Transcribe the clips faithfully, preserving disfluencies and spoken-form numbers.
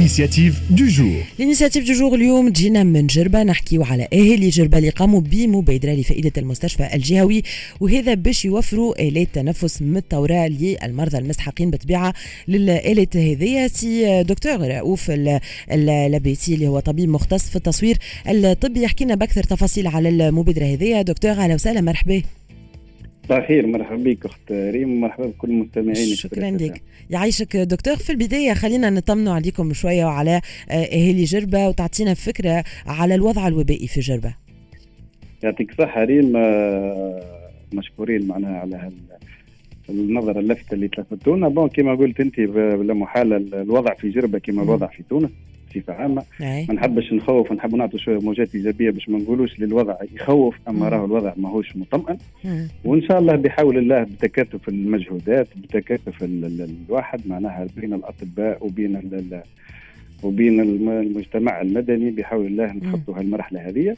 l'initiative du jour. الانيشيتيف دو جور اليوم جينا من جربة نحكيو على اهالي جربة اللي قاموا بمبادرة لفائدة المستشفى الجهوي، وهذا باش يوفروا آلات تنفس متطورة للمرضى المستحقين بطبيعة للآلات هذه. سي دكتور رؤوف اللبيسي اللي هو طبيب مختص في التصوير الطبي يحكي لنا بأكثر تفاصيل على المبادرة هذه. دكتور اهلا وسهلا، مرحبا. بخير، مرحبا بك اخت ريم، مرحبا بكل المستمعين. شكرا لك، يعيشك دكتور. في البدايه خلينا نطمنوا عليكم شويه وعلى اهالي جربه وتعطينا فكره على الوضع الوبائي في جربه. يعطيك الصحه ريم، مشكورين معناها على النظره اللفته اللي تلفتونا. بون كما قلت انت بلا محاله الوضع في جربه كما الوضع في تونس بصفه عامه. ما نحبش نخوف، نحب نعطي شويه موجات ايجابيه باش ما نقولوش للوضع يخوف، اما راه الوضع ماهوش مطمئن. وان شاء الله بحول الله بتكاتف المجهودات، بتكاتف الواحد معناها بين الاطباء وبين ال وبين المجتمع المدني، بحول الله نحطوا هالمرحله هذه.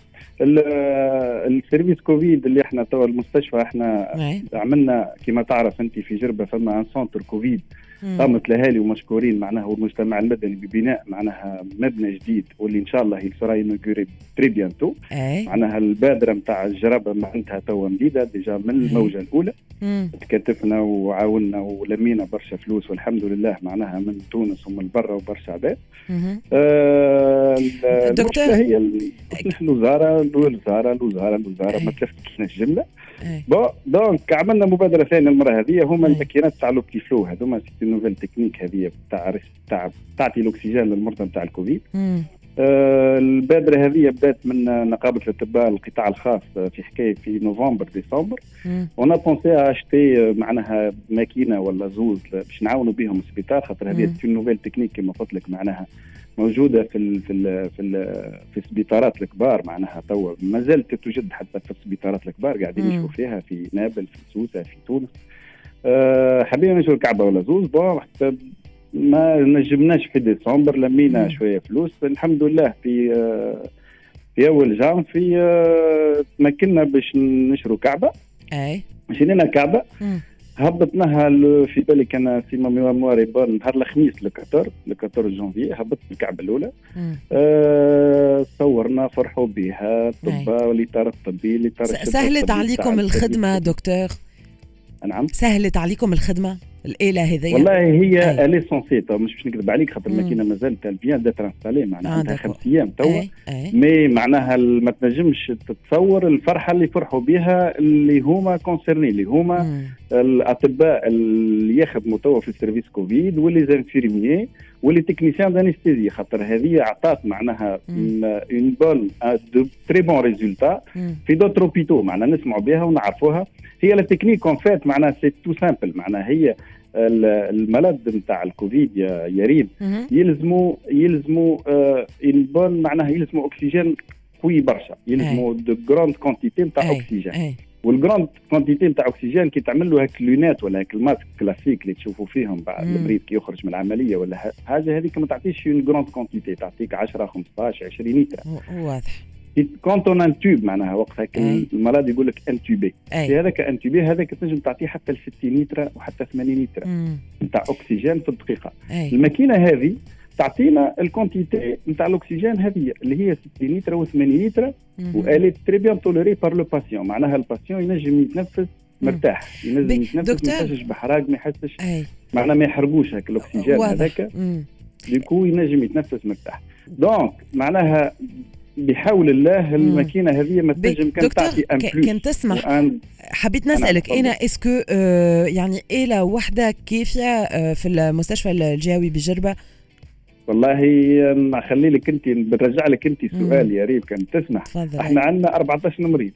السيرفيس كوفيد اللي احنا توا المستشفى احنا عملنا كما تعرف انت في جربه فما ان سونتر كوفيد قامت الاهالي ومشكورين معناها والمجتمع المدني ببناء معناها مبنى جديد واللي ان شاء الله يسرى ينوغوري تري بيانتو. معناها البادره نتاع الجرابه معناتها توا مديده ديجا من الموجه الاولى. تكاتفنا وعاوننا ولمينا برشا فلوس والحمد لله معناها من تونس ومن برا وبرشا عباد. آه دكتور هي نحن الوزاره الوزاره الوزاره الوزاره ما تلفتش جمله. بون دونك عملنا مبادره ثانيه المره هذه، هما الماكينات تاع لوبتي فلو هذوما سيتي نوفيل تكنيك هذه تاع تاع تعطي الاكسجين للمرضى نتاع الكوفيد. آه البادره هذه بدات من نقابه الاطباء القطاع الخاص في حكايه في نوفمبر ديسمبر. ونا بونسي اشتي معناها ماكينه ولا زوز باش نعاونوا بهم السبيطار، خاطر هذه سيتي نوفيل تكنيك كما قلت لك معناها موجوده في ال في ال في ال في السبيطارات الكبار. معناها توا ما زالت توجد حتى في السبيطارات الكبار، قاعدين نشوفوا فيها في نابل في سوسه في تونس. أه حبينا نشوفوا كعبه ولا زوز. بون حتى ما نجمناش في ديسمبر، لمينا شويه فلوس الحمد لله. في أه في اول جان في أه تمكنا باش نشروا كعبه. اي شرينا كعبه هبطناها في بالي كان في ميمواري بون نهار الخميس لكتر لكتر جانفي هبطت الكعبه الاولى. أه صورنا فرحوا بها الطباء والاطار الطبي الاطار سهلت عليكم الخدمه دكتور؟ نعم سهلت عليكم الخدمه الآلة هذه؟ والله هي الي سونسيت، مش باش نكذب عليك خاطر الماكينه مازال تالفيان دات انستالي معناها عندها خمس ايام توا. مي معناها ما تنجمش تتصور الفرحه اللي فرحوا بها اللي هما كونسيرني اللي هما مم. الاطباء اللي يخدموا توا في السيرفيس كوفيد واللي زانفيرميي واللي تكنيسيان دانستيزي، خاطر هذه عطات معناها اون بون دو تري بون ريزولتا في دوتر اوبيتو معناها نسمعوا بها ونعرفوها. هي لا تكنيك اون فات معناها سي تو سامبل، معناها هي المرض نتاع الكوفيد يا يريم يلزموا يلزموا آه بون معناها يلزموا اكسجين قوي برشا، يلزموا دو جراند كونتيتي نتاع اكسجين. والجراند كونتيتي نتاع اكسجين كي تعمل له هاك اللونات ولا هاك الماسك كلاسيك اللي تشوفوا فيهم بعد المريض كي يخرج من العمليه ولا حاجه، هذيك ما تعطيش اون جراند كونتيتي، تعطيك عشرة خمسطاش عشرين لتر. واضح. كونتون انتوب معناها وقتها المرض يقول لك انتوبي، في هذاك انتوبي هذاك تنجم تعطيه حتى ل ستين لتر وحتى ثمانين لتر نتاع اكسجين في الدقيقه. أي. الماكينه هذه تعطينا الكونتيتي نتاع الاكسجين هذه اللي هي ستين لتر و ثمانين لتر، والي تري بيان توليري بار لو باسيون، معناها الباسيون ينجم يتنفس مرتاح، ينجم يتنفس ما يحسش بحراق، ما يحسش معناها ما يحرقوش هاك الاكسجين هذاك، ديكو ينجم يتنفس مرتاح. دونك معناها بحول الله الماكينه هذه ما تنجم كان تعطي ان بلوس. كان تسمح حبيت نسالك انا اسكو آه يعني آلة واحده كافيه آه في المستشفى الجهوي بجربه؟ والله نخلي لك انت بنرجع لك انت السؤال يا ريت كان تسمح. احنا عندنا أربعطاش مريض،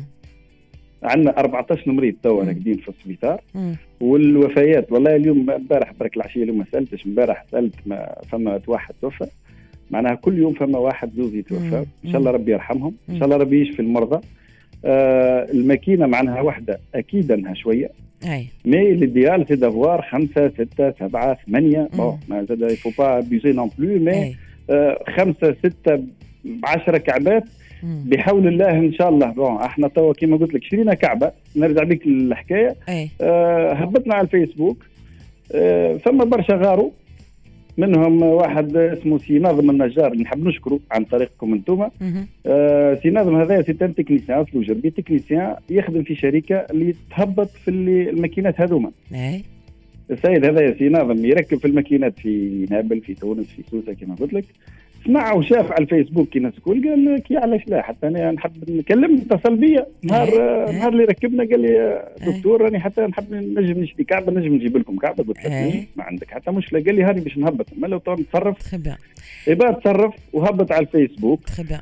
عندنا أربعطاش مريض توا راقدين في السبيطار. والوفيات والله اليوم امبارح برك العشيه اليوم ما سالتش، امبارح سالت ما فما واحد توفى، معناها كل يوم فما واحد زوز يتوفى. ان شاء الله ربي يرحمهم، ان شاء الله ربي يشفي المرضى. آه الماكينه معناها واحده اكيد انها شويه، اي مي ليديال سي دافوار خمسه سته سبعه ثمانيه. بون ما زاد يفو با ابيوزي نون بلو، مي آه خمسه سته عشرة كعبات بحول الله ان شاء الله. بون احنا توا كيما قلت لك شرينا كعبه، نرجع بك للحكايه. أي. آه هبطنا على الفيسبوك، آه ثم برشا غاروا منهم واحد اسمه سي ناظم النجار اللي نحب نشكره عن طريقكم انتم. آه سي ناظم هذا سي ان تكنيسيان في جربي، تكنيسيان يخدم في شركه اللي تهبط في اللي الماكينات هذوما. اي السيد هذا سي ناظم يركب في الماكينات في نابل، في تونس، في سوسه كما قلت لك. سمع وشاف على الفيسبوك كي الناس الكل قال لك علاش لا، حتى انا نحب نكلم اتصل بيا نهار نهار اللي ركبنا قال لي دكتور راني حتى نحب نجم نشتري كعبه، نجم نجيب لكم كعبه. قلت له ما عندك حتى مشكله. قال لي هذه باش نهبط، ما لو نتصرف يبقى تصرف. وهبط على الفيسبوك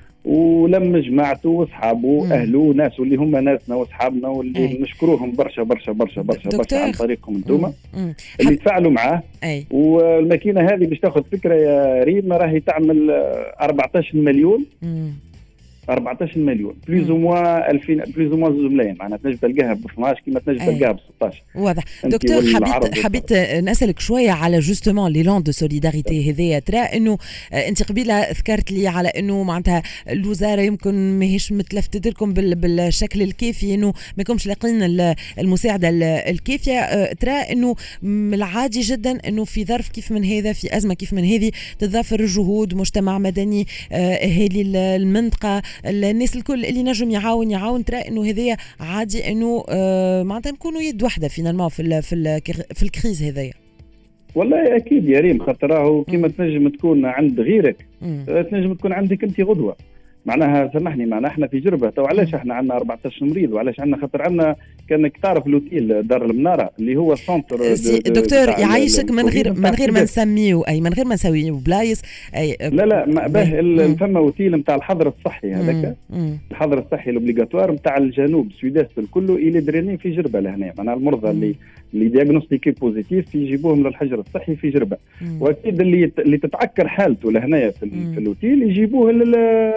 ولم جماعته واصحابه واهله وناس اللي هم ناسنا واصحابنا واللي أي. نشكروهم برشا برشا برشا برشا برشا عن طريقكم انتم اللي تفاعلوا معاه. والماكينه هذه باش تاخذ فكره يا ريم راهي تعمل أربعطاش مليون مم. أربعطاش مليون بليز او موا ألفين بليز او موا زوج ملايين، معناها تنجم تلقاها ب اثناش كيما تنجم تلقاها ب ستطاش. واضح. دكتور حبيت حبيت نسالك شويه على جوستومون لي لون دو سوليداريتي هذيا. ترى انه انت قبيله ذكرت لي على انه معناتها الوزاره يمكن ماهيش متلفتت لكم بالشكل الكافي، انه ما يكونش لاقين المساعده الكافيه. ترى انه من العادي جدا انه في ظرف كيف من هذا، في ازمه كيف من هذه، تتضافر الجهود، مجتمع مدني، اهالي المنطقه، الناس الكل اللي نجم يعاون يعاون. ترى انه هذايا عادي انه آه معناتها نكونوا يد واحده فينا في ال في ال في الكريز هذايا. والله اكيد يا ريم، خاطر راهو كيما تنجم تكون عند غيرك تنجم تكون عندك انت غدوه. معناها سامحني، معناها احنا في جربه تو علاش احنا عندنا أربعطاش مريض، وعلاش عندنا خاطر عندنا كانك تعرف لوتيل دار المناره اللي هو سونتر دكتور يعيشك من غير من غير ما نسميه اي من غير ما نسويه بلايص اي. لا لا ما به فما اوتيل نتاع الحظر الصحي هذاك، الحظر الصحي الاوبليغاتوار نتاع الجنوب سويداست كله الى دريني في جربه لهنا. معناها المرضى مم. اللي اللي دياغنوستيكي بوزيتيف يجيبوهم للحجر الصحي في جربه. مم. واكيد اللي اللي تتعكر حالته لهنا في, في الاوتيل يجيبوه لل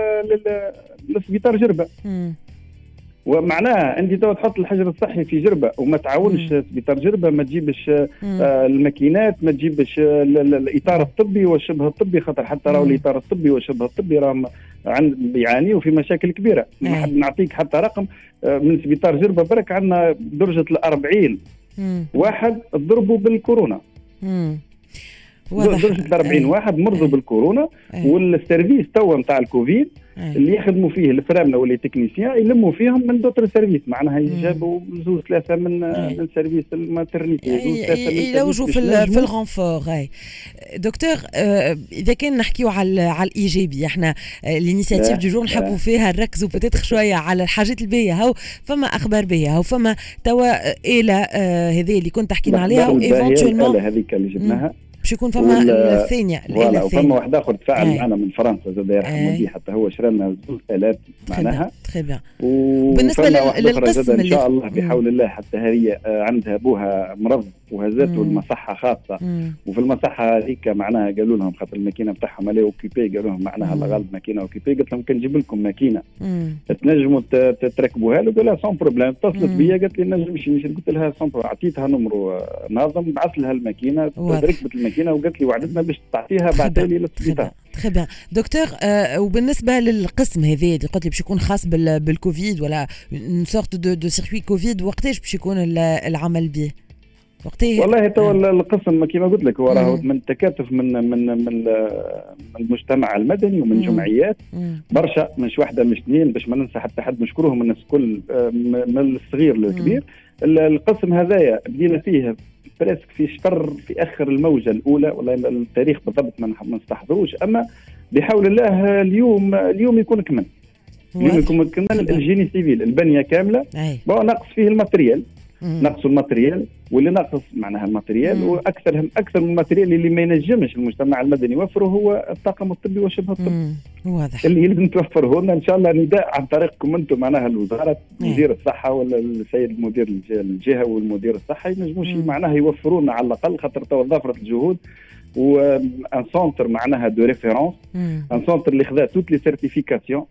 للسبيطار جربه. مم. ومعناها انت تو تحط الحجر الصحي في جربه وما تعاونش سبيطار جربه، ما تجيبش آه الماكينات، ما تجيبش الاطار الطبي والشبه الطبي، خاطر حتى راهو الاطار الطبي والشبه الطبي راهم عند يعانيوا في مشاكل كبيره. نحب نعطيك حتى رقم آه من سبيطار جربه برك عندنا درجه الأربعين واحد ضربوا بالكورونا. مم. درجه أربعين واحد مرضوا بالكورونا. والسيرفيس تو نتاع الكوفيد اللي يخدموا فيه الفرامله واللي تكنيسيان يلموا فيهم من دوتر سيرفيس، معناها يجابوا زوج ثلاثه من من سيرفيس الماترنيتي، زوج ثلاثه من يلوجوا في في الغونفور. هاي دكتور آه اذا كان نحكيو على على الايجابي، احنا الانيشيتيف دو جور نحبوا فيها نركزوا بتاتخ شويه على الحاجات الباهيه. هاو فما اخبار باهيه، هاو فما توا اله آه هذه اللي كنت حكينا عليها وايفونتويلمون هذيك اللي جبناها باش يكون فما الثانيه الآلة الثانيه. وفما واحد اخر تفاعل معنا من فرنسا زاد يرحم والديه، حتى هو شرى لنا زوج آلات معناها. تري بيان. وبالنسبه للقسم ان شاء الله بحول الله حتى هي عندها ابوها مرض وهزته المصحه خاصه. مم. وفي المصحه هذيك معناها قالوا لهم خاطر الماكينه بتاعهم عليه اوكيبي، قالوا لهم معناها الغالب ماكينه اوكيبي. قلت لهم كنجيب لكم ماكينه تنجموا تركبوها له. قال لها سون بروبليم. اتصلت بيا قالت لي نجم نمشي. قلت لها سون بروبليم. عطيتها نمرو ناظم، بعث لها الماكينه، ركبت الماكينه وقالت لي وعدتنا باش تعطيها بعد لي للسبيطار. تري بيان دكتور. آه وبالنسبه للقسم هذا اللي قلت لي باش يكون خاص بالكوفيد ولا سورت دو دو سيركوي كوفيد، وقتاش باش يكون العمل به؟ وقتها والله تو القسم كما قلت لك هو راهو من تكاتف من من من المجتمع المدني ومن جمعيات برشا، مش واحده مش اثنين، باش ما ننسى حتى حد نشكرهم الناس الكل من الصغير للكبير. القسم هذايا بدينا فيه بريسك في شطر في اخر الموجه الاولى، والله التاريخ بالضبط ما نستحضروش، اما بحول الله اليوم اليوم يكون كمل. اليوم يكون كمل الجيني سيفيل البنيه كامله. بقى ناقص فيه الماتريال، نقص الماتريال واللي ناقص معناها الماتريال، واكثر اكثر من الماتريال اللي ما ينجمش المجتمع المدني يوفره هو الطاقم الطبي وشبه الطبي. واضح. اللي لازم توفره لنا ان شاء الله، نداء عن طريقكم انتم معناها الوزاره، مدير الصحه ولا السيد المدير الجهه والمدير الصحه ينجموش معناها يوفروا لنا على الاقل، خاطر تو ضافرت الجهود. وان سونتر معناها دو ريفيرونس، ان سونتر اللي خذا توت لي سيرتيفيكاسيون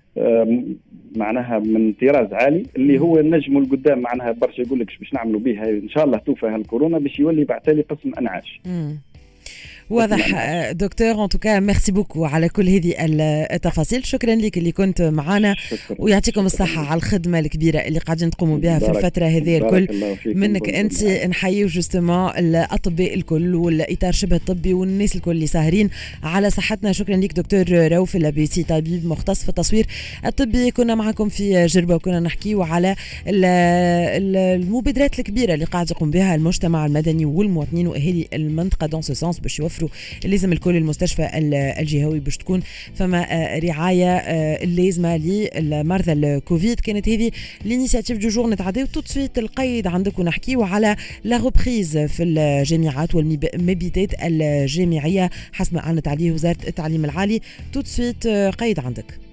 معناها من طراز عالي، اللي هو النجم القدام معناها برشا يقول لك باش نعملوا بها ان شاء الله توفى هالكورونا باش يولي بعتالي قسم انعاش. واضح دكتور. ان توكا ميرسي بوكو على كل هذه التفاصيل. شكرا لك اللي كنت معنا ويعطيكم الصحه على الخدمه الكبيره اللي قاعدين تقوموا بها في الفتره هذه الكل. منك انت نحيي جوستومون الاطباء الكل والاطار شبه الطبي والناس الكل اللي ساهرين على صحتنا. شكرا لك دكتور روف اللبيسي طبيب مختص في التصوير الطبي. كنا معكم في جربه وكنا نحكيو على المبادرات الكبيره اللي قاعد يقوم بها المجتمع المدني والمواطنين واهالي المنطقه دون سو سونس باش يوفروا لازم الكل المستشفى الجهوي باش تكون فما رعايه اللازمه للمرضى الكوفيد. كانت هذه الانيشيتيف دو جور. نتعداو تو سويت القيد عندك ونحكيو على لا ريبريز في الجامعات والمبيتات الجامعيه حسب ما اعلنت عليه وزاره التعليم العالي. تو سويت قيد عندك.